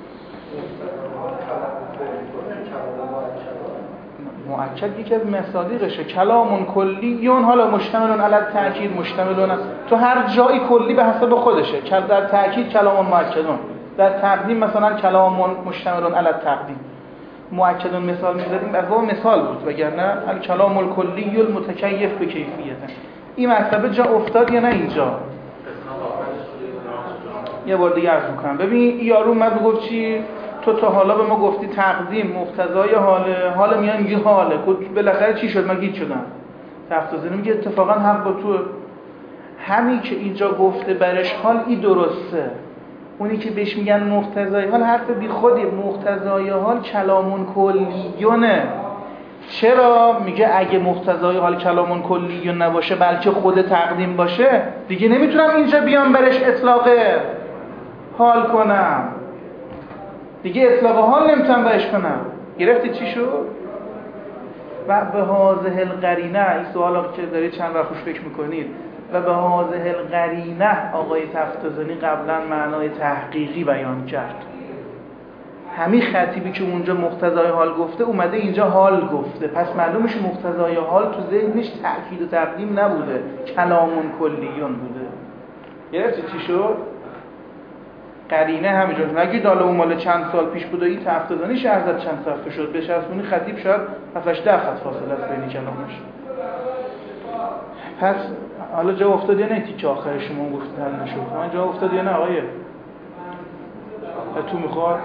مؤکد یکی از مصادیقشه. کلامون کلیون، حالا مشتملون علی التأکید، مشتملون تو هر جایی کلی به حسب خودشه. در تأکید کلامون مؤکدون، در تقدیم مثلا کلامون مشتملون علی التقدیم. مؤکدون مثال می‌زدیم از باب مثال بود، وگرنه الکلام الکلی المتکیف به کیفیت. این مطلب جا افتاد یا نه اینجا؟ یه بار دیگه عرض می‌کنم. ببین یارو اومد گفت چی؟ تو تا حالا به ما گفتی تقدیم مقتضای حاله، حالا میای میگی حاله. بالاخره چی شد؟ من گیج شدم. تفتزنی میگه اتفاقا حق با تو. همین که اینجا گفته برش حال ای درسته. اونی که بهش میگن مقتضای حال حرف بی خودی. مقتضای حال کلامون کلیونه. چرا؟ میگه اگه مقتضای حال کلامون کلیون نباشه بلکه خود تقدیم باشه دیگه نمیتونم اینجا بیام برش اطلاق حال کنم دیگه، اطلاق حال نمیتونم برش کنم. گرفتی چی شد؟ و به هذه القرینه، این سوالا که دارید چند وقت خوش فکر میکنید، و به هذه القرینه آقای تفتزنی قبلا معنای تحقیقی بیان کرد. همین خطیبی که اونجا مقتضای حال گفته اومده اینجا حال گفته، پس معلوم میشه مقتضای حال تو ذهنش تأکید و تقدیم نبوده، کلامون کلیون بوده. گرفتی چی شد؟ قرینه همینجور. نگید حالا اون مال چند سال پیش بوده، این تفتزنی شرح زد چند صفحه شد، به شرحونی خطیب شاید 7-8 خط فاصله است بین کلامش. پس حالا جا افتاد یا نه تیکه آخر شما گفتید حل نشد؟ من جا افتاد یا نه آقایه؟ تو میخواد؟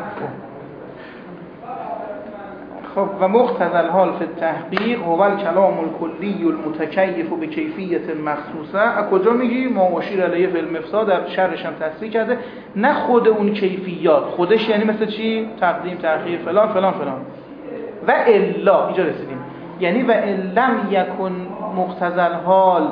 خب و مقتضی الحال فی التحقیق هو الکلام الکلی المتکیف به کیفیت مخصوصه. از کجا میگی؟ ما اشیر علیه فی المفسد، در شرحش هم تصریح کرده. نه خود اون کیفیات، خودش یعنی مثل چی؟ تقدیم، تأخیر، فلان فلان فلان. و الا اینجا رسیدیم، یعنی و ان لم یکن مقتضی الحال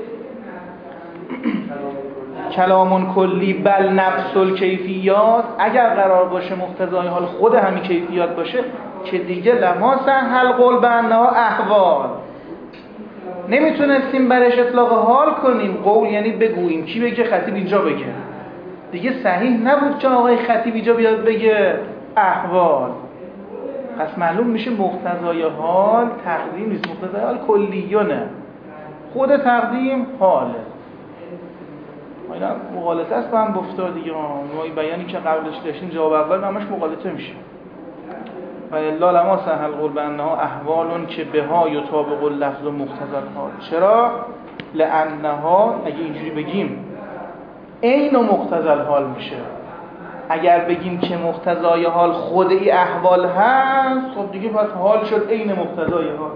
کلامون کلی بل نفس الکیفیات، اگر قرار باشه مقتضای حال خود همین کیفیات باشه که دیگه لما سهل قول به انها احوال، نمیتونستیم برش اطلاق حال کنیم. قول یعنی بگوییم. کی بگه؟ خطیب اینجا بگه. دیگه صحیح نبود که آقای خطیب اینجا بیاد بگه احوال. پس معلوم میشه مقتضای حال تقدیم نیست، مقتضای حال کلیونه. خود تقدیم حاله. اینا مغالطه است با هم گفتار دیگه. ما بیانی که قبلش داشتیم جواب اول همش مغالطه میشه. و الا لما صح القول بانها احوال که بها یطابق اللفظ و مقتضى الحال. چرا؟ لانها اگه اینجوری بگیم عین و مقتضى الحال میشه. اگر بگیم که مقتضای حال خود ای احوال هست، خب دیگه پس حال شد عین مقتضای حال.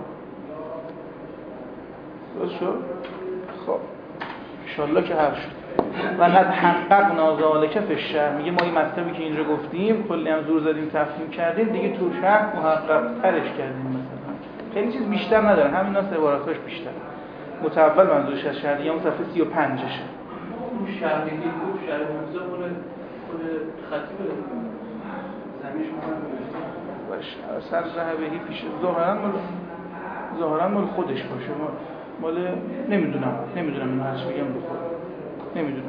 درست شد؟ خب انشالله که حل شد. و قد حققنا ذلک فی الشرح. میگه ما این مطلبی که اینجا گفتیم کلی هم زور زدیم تفهیم کردیم، دیگه تو شرح محقق ترش کردیم. مثلا خیلی چیز بیشتر نداره، همین ناس عباراتش بیشتر. متأول منظورش از شرح دیگه اون صفحه 35شه. اون شرحی که بود شرح موزه خود خطیب زمینش مهم باشه. سر ذهبی پیش ظاهرا مال خودش باشه. مال نمیدونم اینو هرچی بگم به خود نمیدونم.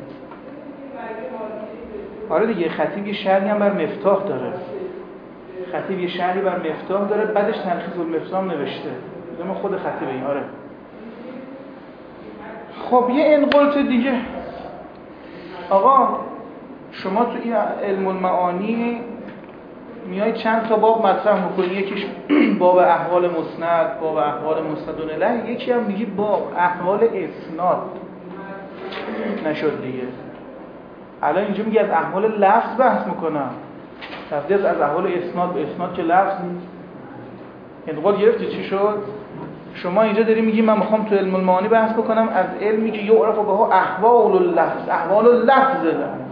آره دیگه خطیب یه شرحی هم بر مفتاح داره. خطیب یه شرحی بر مفتاح داره، بعدش تلخیص المفتاح نوشته. ما خود خطیب این. آره. خب یه انقلت دیگه. آقا شما تو این علم المعانی میای چند تا باب مطرح میکنی. یکیش باب احوال مسند، باب احوال مسندون الیه. یکی هم میگی باب احوال اسناد. نشد دیگه. الان اینجا میگه از احوال لفظ بحث میکنم. تفضیل از احوال اسناد به اسناد که لفظ نیست. انقلت گرفتی چی شد؟ شما اینجا داری میگی من میخوام تو علم المعانی بحث بکنم از علمی که یعرف بها احوال اللفظ. احوال اللفظ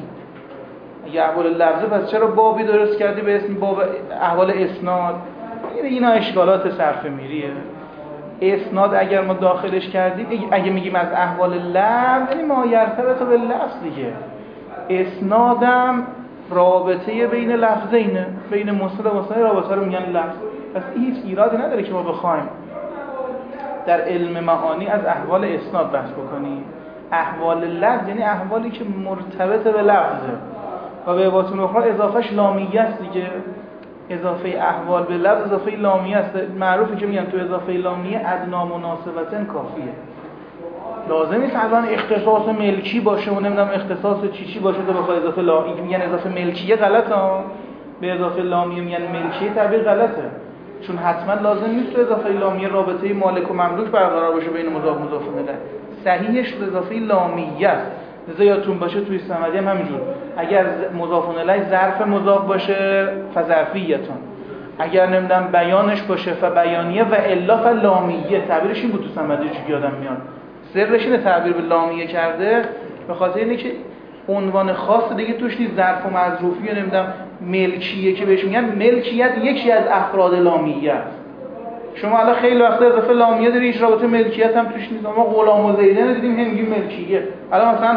اگه احوال لفظه پس چرا بابی درست کردی به اسم باب احوال اسناد؟ اینا اشکالات صرفه میریه. اسناد اگر ما داخلش کردیم اگه میگیم از احوال لفظ یعنی ما یرتبط به لفظ دیگه. اسنادم رابطه بین لفظینه، بین مسند و مسند رابطه رو میگن لفظ. پس هیچ ایرادی نداره که ما بخوایم در علم معانی از احوال اسناد بحث بکنیم. احوال لفظ یعنی احوالی که مرتبط به لفظه و به عبارت اخرى اضافهش لامیه است دیگه. اضافه احوال به لفظ اضافه لامیه است. معروفه که میگن تو اضافه لامیه ادنا مناسبتن کافیه. لازم نیست الان اختصاص ملکی باشه و نمیدونم اختصاص چی باشه تو بخوای اضافه لامیه. این میگن اضافه ملکیه غلطه ها. به اضافه لامیه میگن ملکیه تعبیر غلطه. چون حتما لازم نیست تو اضافه لامیه رابطه مالک و مملوک برقرار باشه بین مضاف و مضاف الیه. صحیحش اضافه لامیه است. یادتون باشه توی صمدی هم همینجور. اگر مضاف الیه ظرف مضاف باشه فظرفیتون، اگر نمیدونم بیانش باشه فبیانیه و الا فلامیه. تعبیرش این بود تو صمدی چون یادم میاد. سرش اینه تعبیر به لامیه کرده به خاطر اینه که عنوان خاص دیگه توش نیست. ظرف و مظروفی یا نمیدونم ملکیه که بهش میگن ملکیت یکی از افراد لامیه است. شما الان خیلی وقت اضافه لامیه داری هیچ رابطه ملکیت هم توش نیست. ما غلام و زیدن دیدیم هم میگیم ملکیه. الان مثلا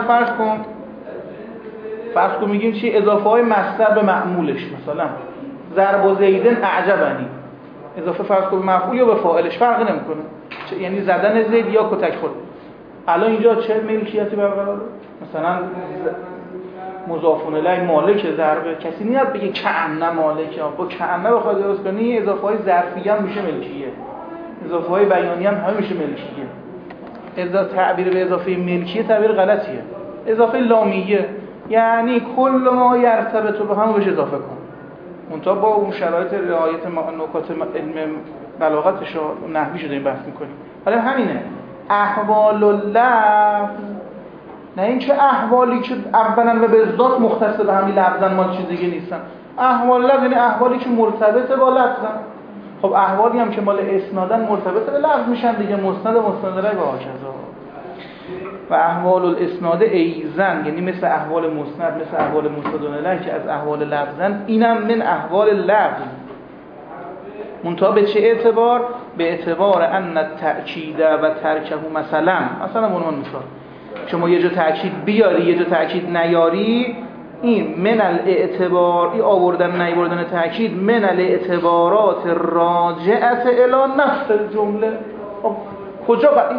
فرض کن میگیم چی اضافه های مصدر به معمولش، مثلا ضرب و زیدن اعجبنی اضافه فرض کن به مفعول یا به فاعلش فرقی نمیکنه، یعنی زدن زید یا کتک خورد. الان اینجا چه ملکیتی برقراره؟ مثلا مضاف الیه مالک ضربه، کسی نمیاد بگه کأن مالک. با کأن بخواد درست کنی اضافه های ظرفی هم میشه ملکیه، اضافه های بیانی هم میشه ملکیه. اضافه تعبیر به اضافه ملکیه تعبیر غلطیه. اضافه لامیه یعنی کل ما یرتبط به هم بهش اضافه کن. منتها با اون شرایط رعایت نکات علم بلاغتش و نحویش رو داریم بحث می‌کنیم. حالا همینه احوال اللفظ، نه اینکه احوالی که اولا و به ذات مختص به همین لفظن مال چیز دیگه نیستن. احوال لفظ یعنی احوالی که مرتبط با لفظن. خب احوالی هم که مال اسنادن مرتبط به لفظ میشن دیگه، مسند و مسند الیه و هکذا. و احوال الاسناد ایزن یعنی مثل احوال مسند، مثل احوال مسند الیه که از احوال لفظن، اینم من احوال لفظ. منتها به چه اعتبار؟ به اعتبار ان التأکید و ترکه مثلا عنوان مثال شما یه جا تأکید بیاری یه جا تأکید نیاری، این من الاعتبار، این آوردن نیاوردن تأکید من الاعتبارات راجعه الی نفس الجمله. کجا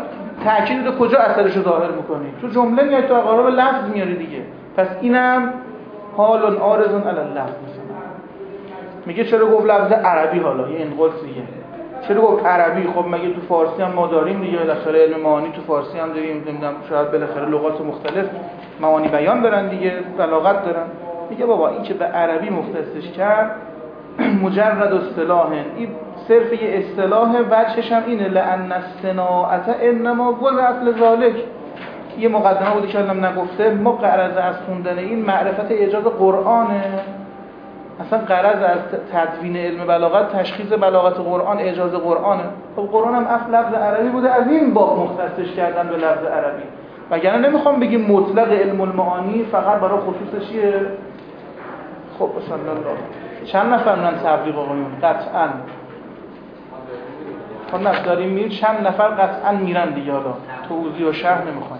تأکید رو کجا اثرش رو ظاهر میکنی؟ تو جمله میای تو قرار لفظ میاری دیگه. پس اینم حال عارض علی اللفظ مثلا. میگه چرا گفت لفظ عربی؟ حالا یه انقلس دیگه. چرا گفت عربی؟ خب مگه تو فارسی هم ما داریم دیگه، بالاخره علم معانی تو فارسی هم داریم، نمیدونم شاید بالاخره لغات مختلف معانی بیان دارن دیگه، بلاغت دارن. میگه بابا این که به عربی مختصش کرد مجرد اصطلاحه، این صرف یه اصطلاح، وجهش هم اینه لأن الصناعة انما وضعت لذالک. یه مقدمه بوده که الان نگفته، ما غرض از خوندن این معرفت اعجاز قرآنه. اصلا غرض از تدوین علم بلاغت تشخیص بلاغت قرآن، اعجاز قرآنه. خب قرآن هم لفظ عربی بوده، از این باب مختصش کردن به لفظ عربی. وگرنه نمیخوام بگیم مطلق علم المعانی فقط برای خصوصش چیه. خب صلی الله. چند نفر میرن تبلیغ آقایون؟ قطعاً خب نه داریم میریم، چند نفر قطعاً میرن دیگه. حالا توضیح و شرح نمیخوام.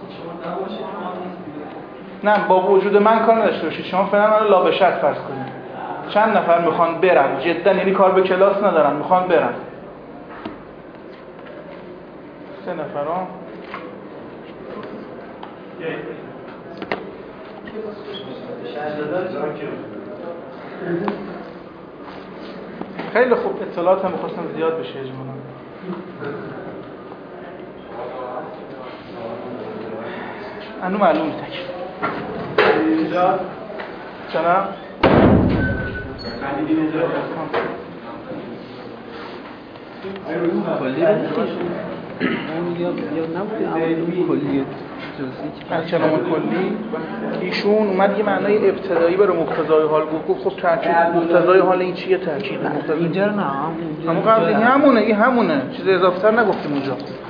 نه با وجود من کار نداشته باشید، شما فعلا منو لا به شک فرض کنید. چند نفر میخوان برن جدا، یعنی کار به کلاس ندارن، میخوان برن؟ 3 نفران. خیلی خوب، اطلاعات هم می‌خواستم زیاد بشه اجمالا. انو معلوم تک اینجا جناب علی اینجا کلام کلی ایشون اومد یه معنای ابتدایی برای مقتضای حال گفت. خب تاکید مقتضای حال این چیه؟ تاکید اینجا نه، همون قبلی همونه، این همونه، چیز اضافه‌تر نگفتیم اونجا.